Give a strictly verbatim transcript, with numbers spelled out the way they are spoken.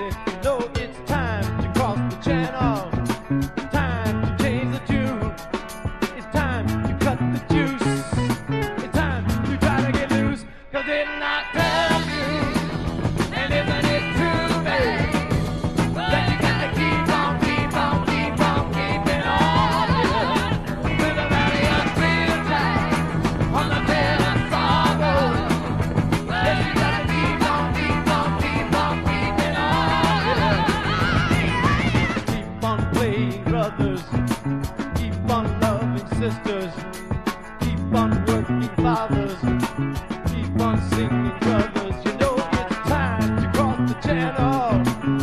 lady, you know it's time to cross the channel. Time to change the tune. It's time to cut the juice. It's time to try to get loose. Cause didn't I tell you? And isn't it too bad that you gotta keep on, keep on, keep on, keeping on? With a valley of real time on the tail of sorrow. Yes, you gotta keep on, keep on, keep on, keeping on. Keep on playing brothers. Keep on loving sisters. Keep on working fathers. Keep on singing brothers. You know it's time to cross the channel.